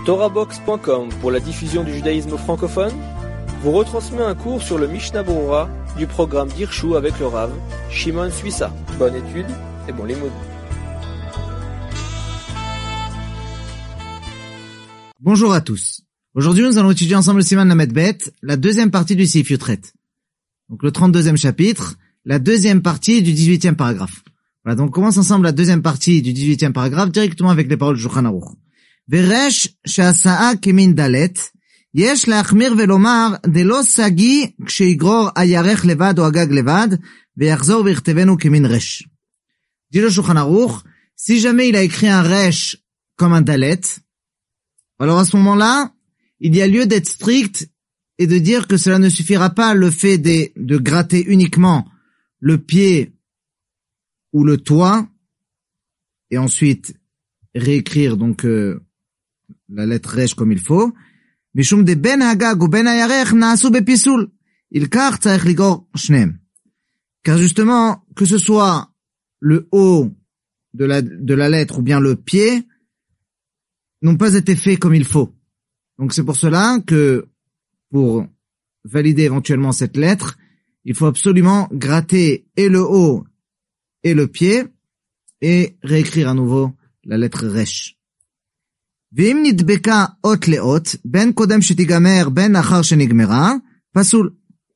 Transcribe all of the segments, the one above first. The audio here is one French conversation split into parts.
TorahBox.com pour la diffusion du judaïsme francophone vous retransmet un cours sur le Mishnah Berurah du programme d'Hirshu avec le Rav Shimon Suissa. Bonne étude et bon limoud. Bonjour à tous. Aujourd'hui, nous allons étudier ensemble le Siman Lamed Bet, la deuxième partie du Seif Yotret. Donc le 32e chapitre, la deuxième partie du 18e paragraphe. Voilà, donc on commence ensemble la deuxième partie du 18e paragraphe directement avec les paroles du Shulchan Aruch. Veresh she'asa'a kemin dalet, yesh להחמיר ולומר דלא סגי כשיגרור הירך לבד או הגג לבד, ויחזור ויכתבנו כמין רש. Dit le Shulchan Aruch, si jamais il a écrit un resh comme un dalet, alors à ce moment-là, il y a lieu d'être strict et de dire que cela ne suffira pas le fait de gratter uniquement le pied ou le toit et ensuite réécrire donc la lettre resh comme il faut. משום דבין הגג ובין הירך נעשו בפיסול. ilkar tzarich ligor shneim. Car justement, que ce soit le haut de la lettre ou bien le pied, n'ont pas été faits comme il faut. Donc c'est pour cela que, pour valider éventuellement cette lettre, il faut absolument gratter et le haut et le pied et réécrire à nouveau la lettre resh. ואם נדבקה אות לאות, בין קודם שתיגמר, בין אחר שנגמרה, פסול.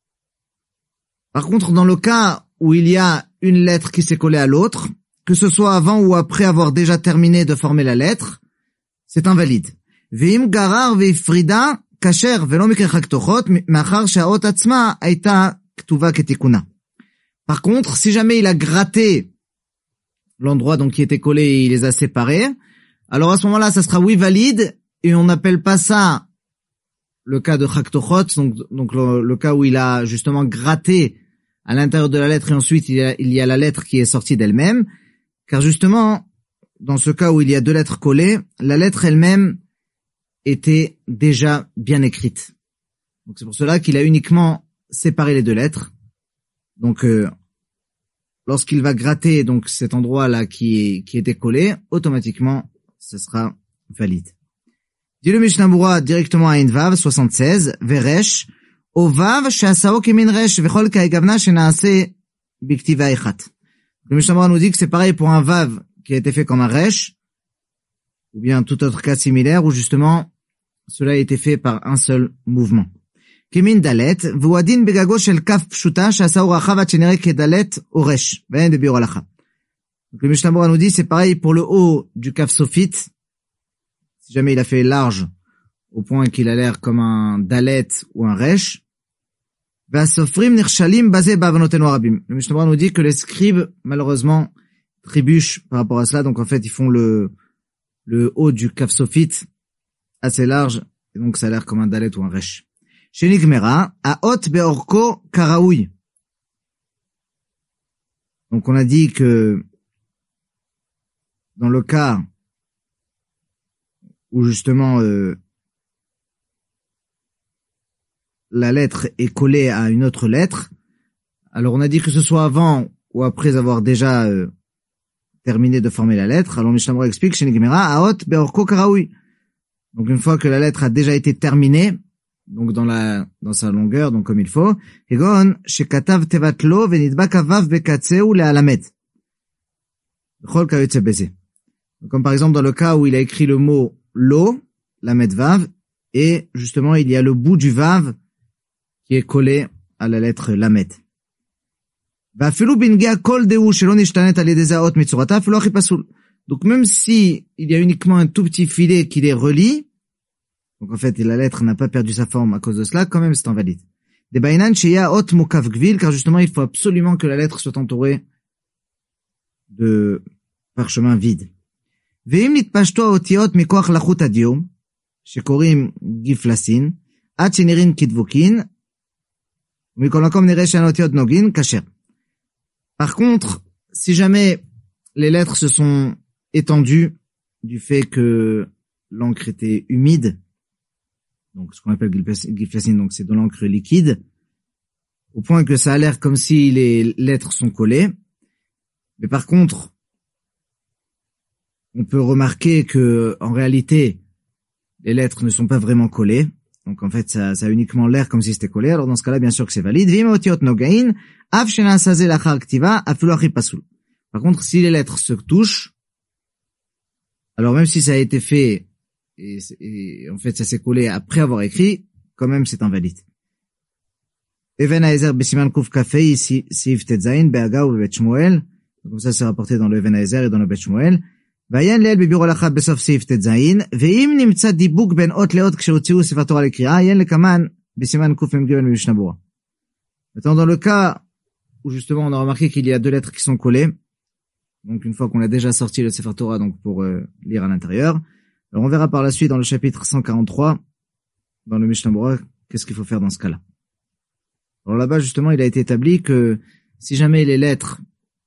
Par contre, dans le cas où il y a une lettre qui s'est collée à l'autre, que ce soit avant ou après avoir déjà terminé de former la lettre, c'est invalide. ואם גרר והפרידה, כשר ולא מקרה חקתוכות, מאחר שהאות עצמה הייתה כתובה כתיקונה. Par contre, si jamais il a gratté l'endroit donc qui était collé et il les a séparés, alors à ce moment-là, ça sera oui valide, et on n'appelle pas ça le cas de Chaktochot, donc le cas où il a justement gratté à l'intérieur de la lettre et ensuite il y a la lettre qui est sortie d'elle-même, car justement, dans ce cas où il y a deux lettres collées, la lettre elle-même était déjà bien écrite. Donc c'est pour cela qu'il a uniquement séparé les deux lettres. Donc lorsqu'il va gratter donc cet endroit-là qui était collé, automatiquement ce sera valide. Dit le Mishnah Berurah directement à Vav 76, Veresh, O Vav she'asao kemin resh vechol ka'egavna she'naase biktiva echat. Le Mishnah Berurah nous dit que c'est pareil pour un Vav qui a été fait comme un resh, ou bien tout autre cas similaire où justement cela a été fait par un seul mouvement. Kemin dalet, v'uadin begago shel kaf pshuta she'asao rachav ad shenireh kedalet o resh, ve'en de biur halacha. Donc le Mishnah Berurah nous dit c'est pareil pour le haut du kaf sophite. Si jamais il a fait large au point qu'il a l'air comme un dalet ou un resh. V'asofrim nirshalim basé ba'avonotenu harabim. Le Mishnah Berurah nous dit que les scribes malheureusement trébuchent par rapport à cela. Donc en fait ils font le haut du kaf sophite assez large et donc ça a l'air comme un dalet ou un resh. Shenigmera aot beorko karaoui. Donc on a dit que dans le cas où justement la lettre est collée à une autre lettre, alors on a dit que ce soit avant ou après avoir déjà terminé de former la lettre. Alors Mishnah Berurah explique Shenigmera aot beorko karaoui. Donc une fois que la lettre a déjà été terminée, donc dans sa longueur, donc comme il faut, Egon shekatav tevatlo venidbak avav bekatseu lealamed. Chol kayotze beze. Comme par exemple dans le cas où il a écrit le mot lo, lamed vav, et justement il y a le bout du vav qui est collé à la lettre lamed. Donc même si il y a uniquement un tout petit filet qui les relie, donc en fait la lettre n'a pas perdu sa forme à cause de cela, quand même c'est invalide. Car justement il faut absolument que la lettre soit entourée de parchemin vide. ואם נתפשטו האותיות מכוח לחות הדיום, שקוראים גיפלסין, עד שנראים כדבוקין, ומכל מקום נראה שהן האותיות נוגין, כשר. Par contre, si jamais les lettres se sont étendues du fait que l'encre était humide, donc ce qu'on appelle גיפלסין, donc c'est de l'encre liquide, au point que ça a l'air comme si les lettres sont collées, mais par contre, on peut remarquer que, en réalité, les lettres ne sont pas vraiment collées. Donc en fait, ça a uniquement l'air comme si c'était collé. Alors dans ce cas-là, bien sûr que c'est valide. Par contre, si les lettres se touchent, alors même si ça a été fait et en fait ça s'est collé après avoir écrit, quand même c'est invalide. Even Haezer besiman kuf kafei ici sif tetzain be'aga ou be'bet Shmuel. Comme ça c'est rapporté dans le Even Haezer et dans le Bet Shmuel. Vayan leel bibur halacha besof sif tetzain ve'im nimtza dibuk ben ot leot ksheotziu sefer Torah lekri'a yen lekaman besiman kuf mem gimel Mishnah Berurah. Maintenant dans le cas où justement on a remarqué qu'il y a deux lettres qui sont collées, donc une fois qu'on a déjà sorti le Sefer Torah donc pour lire à l'intérieur, alors on verra par la suite dans le chapitre 143 dans le Mishnah Berurah qu'est-ce qu'il faut faire dans ce cas-là. Alors là-bas justement il a été établi que si jamais les lettres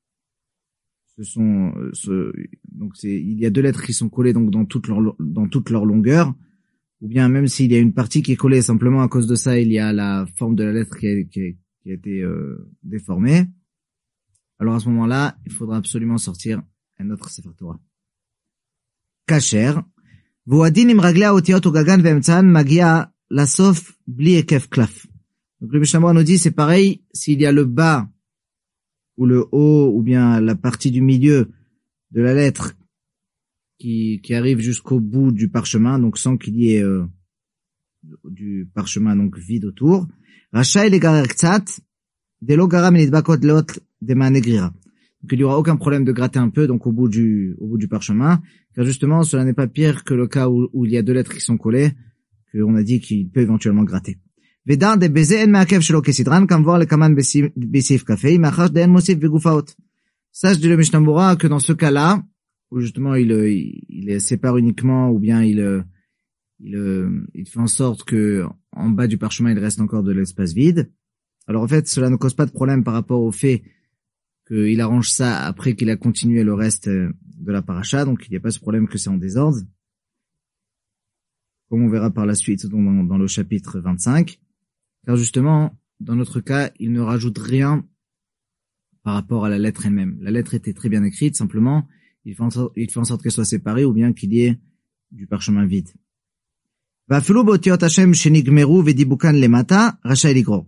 il y a deux lettres qui sont collées donc dans toute leur longueur, ou bien même s'il y a une partie qui est collée simplement à cause de ça il y a la forme de la lettre qui a été déformée, alors à ce moment-là il faudra absolument sortir un autre Sefer Torah. Kasher V'uadin im raglea otiot ugagan ve'emtzan magia lasof bli ekef klaf. Donc le Mishnah Berurah nous dit c'est pareil s'il y a le bas ou le haut ou bien la partie du milieu de la lettre qui arrive jusqu'au bout du parchemin, donc sans qu'il y ait du parchemin donc vide autour. Rachaï legarer ktsat delo gara minidbakot leot demanegrira. Donc il y aura aucun problème de gratter un peu donc au bout du parchemin, car justement cela n'est pas pire que le cas où il y a deux lettres qui sont collées, qu'on a dit qu'il peut éventuellement gratter. Vedar de beze en maakev shelo kesidran kam voir le kaman besif kafei machar de en mosif vegufaot. Sache dit le Mishnah Berurah que dans ce cas-là où justement il sépare uniquement ou bien il fait en sorte que en bas du parchemin il reste encore de l'espace vide. Alors en fait cela ne cause pas de problème par rapport au fait qu'il arrange ça après qu'il a continué le reste de la paracha, donc il n'y a pas ce problème que c'est en désordre, comme on verra par la suite dans le chapitre 25, car justement, dans notre cas, il ne rajoute rien par rapport à la lettre elle-même. La lettre était très bien écrite, simplement, il fait en sorte qu'elle soit séparée ou bien qu'il y ait du parchemin vide. Va'afilu b'otiot Hashem shenigmeru v'dibukan lemata rashai ligro.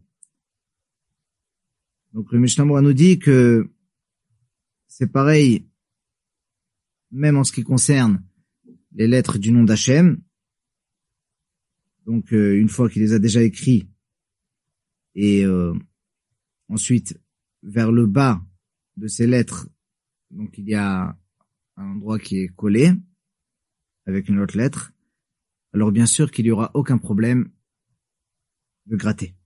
Donc le Mishnah Berurah nous dit que c'est pareil, même en ce qui concerne les lettres du nom d'Hachem. Donc une fois qu'il les a déjà écrits, et ensuite vers le bas de ces lettres, donc il y a un endroit qui est collé avec une autre lettre, alors bien sûr qu'il n'y aura aucun problème de gratter.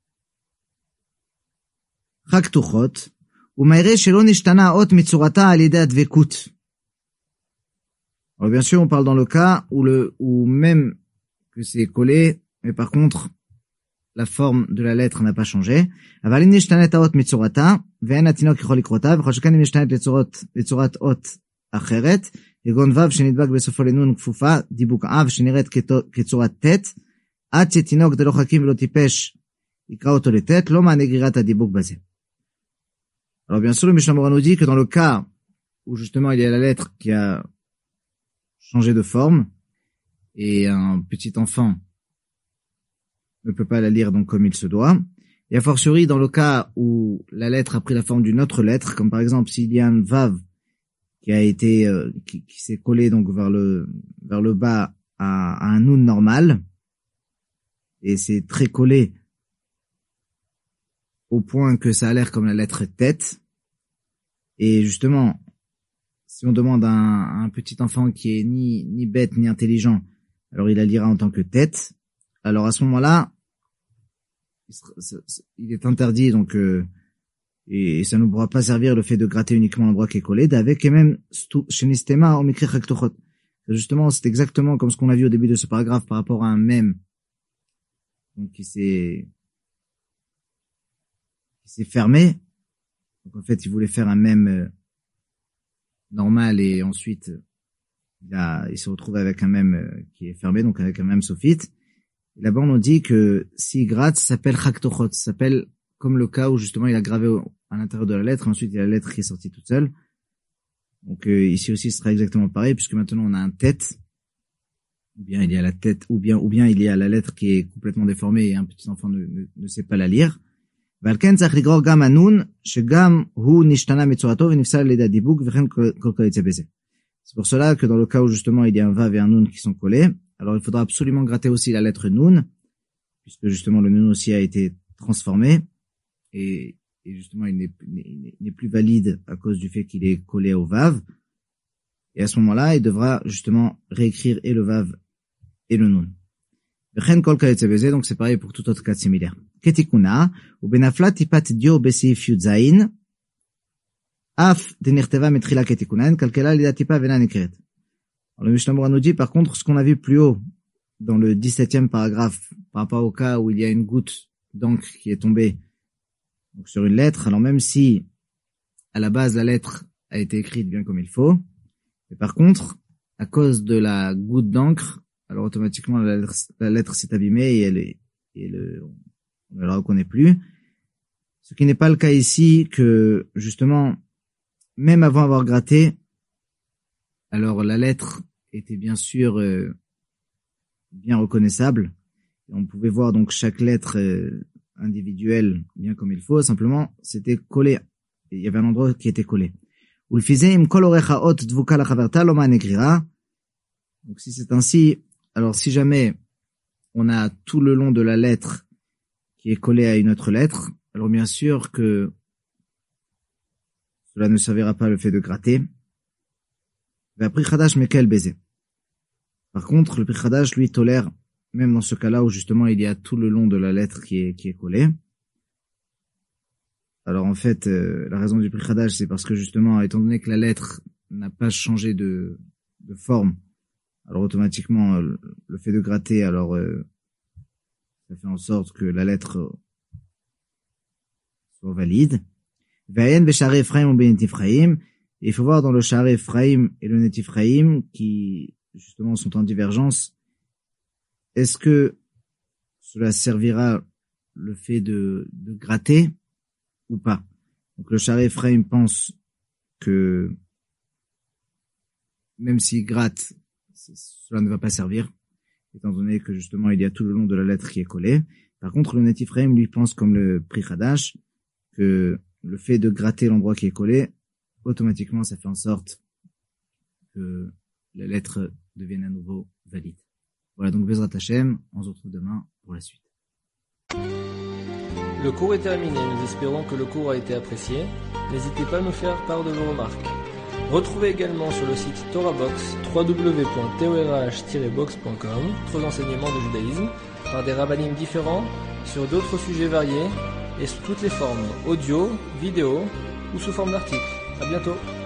Chak tuchot, umayre shelo nishtana ot mitzurata al yedei advekut. Alors bien sûr, on parle dans le cas où même que c'est collé, mais par contre, la forme de la lettre n'a pas changé. Aval im nishtanet haot mitzurata, ve'en hatinok yachol likrota, v'chol sheken im nishtanet לתצורת ot אחרת, כגון ו' שנדבק בסופו לנון כפופה, דיבוק אב שנראית כצורת ט', עד שתינוק דלא חכים ולא טיפש יקרא אותו לט', לא מענה גרירת הדיבוק בזה. Alors bien sûr, le Mishnah Berurah nous dit que dans le cas où justement il y a la lettre qui a changé de forme et un petit enfant ne peut pas la lire donc comme il se doit, et a fortiori dans le cas où la lettre a pris la forme d'une autre lettre, comme par exemple s'il y a un vav qui a été qui s'est collé donc vers le bas à un noun normal et c'est très collé au point que ça a l'air comme la lettre tête. Et justement, si on demande à un petit enfant qui est ni bête ni intelligent, alors il la lira en tant que tête. Alors à ce moment-là, il est interdit donc et ça ne pourra pas servir le fait de gratter uniquement l'endroit qui est collé. D'avec et même shenistema on écrit chaktochot. Justement, c'est exactement comme ce qu'on a vu au début de ce paragraphe par rapport à un mème donc qui s'est fermé. Donc en fait, il voulait faire un mème normal et ensuite il se retrouve avec un mème qui est fermé, donc avec un mème sophite. Et là-bas, on nous dit que s'il gratte, ça s'appelle chaktochot, ça s'appelle comme le cas où justement il a gravé à l'intérieur de la lettre et ensuite il y a la lettre qui est sortie toute seule. Donc ici aussi, ce sera exactement pareil puisque maintenant on a un tête ou bien il y a la tête, ou bien il y a la lettre qui est complètement déformée et un petit enfant ne sait pas la lire. ועל כן צריך לגרור גם הנון, שגם הוא נשתנה מצורתו ונפסל על ידי הדיבוק וכן כל כיוצא בזה. C'est pour cela que dans le cas où justement il y a un vav et un nun qui sont collés, alors il faudra absolument gratter aussi la lettre nun, puisque justement le nun aussi a été transformé, et justement il n'est plus valide à cause du fait qu'il est collé au vav, et à ce moment-là il devra justement réécrire et le vav et le nun. Donc c'est pareil pour tout autre cas similaire. Ketikuna, ou benafla tipat dio besif yudzain, af denirteva metrila ketikunan, kalkela lida tipa vena nekret. Alors le Mishnah Berurah nous dit par contre ce qu'on a vu plus haut dans le 17e paragraphe par rapport au cas où il y a une goutte d'encre qui est tombée donc sur une lettre, alors même si à la base la lettre a été écrite bien comme il faut, mais par contre à cause de la goutte d'encre, alors automatiquement la lettre s'est abîmée et on ne la reconnaît plus. Ce qui n'est pas le cas ici, que justement, même avant avoir gratté, alors la lettre était bien sûr bien reconnaissable. Et on pouvait voir donc chaque lettre individuelle bien comme il faut, simplement c'était collé. Il y avait un endroit qui était collé. Donc si c'est ainsi, alors si jamais on a tout le long de la lettre qui est collé à une autre lettre, alors bien sûr que cela ne servira pas le fait de gratter. Par contre, le Pri Chadash, lui, tolère, même dans ce cas-là où justement il y a tout le long de la lettre qui est collé. Alors en fait, la raison du Pri Chadash, c'est parce que justement, étant donné que la lettre n'a pas changé de forme, alors automatiquement, le fait de gratter, alors ça fait en sorte que la lettre soit valide. Il faut voir dans le Sha'arei Ephraim et le Net Ephraim qui justement sont en divergence. Est-ce que cela servira le fait de gratter ou pas? Donc le Sha'arei Ephraim pense que même s'il gratte, cela ne va pas servir, étant donné que justement il y a tout le long de la lettre qui est collé. Par contre, le Net Ephraim lui pense comme le Pri Chadash que le fait de gratter l'endroit qui est collé, automatiquement ça fait en sorte que la lettre devienne à nouveau valide. Voilà, donc Bezrat Hashem, on se retrouve demain pour la suite. Le cours est terminé, nous espérons que le cours a été apprécié. N'hésitez pas à nous faire part de vos remarques. Retrouvez également sur le site TorahBox www.torah-box.com d'autres enseignements de judaïsme par des rabbinim différents sur d'autres sujets variés et sous toutes les formes, audio, vidéo ou sous forme d'articles. À bientôt.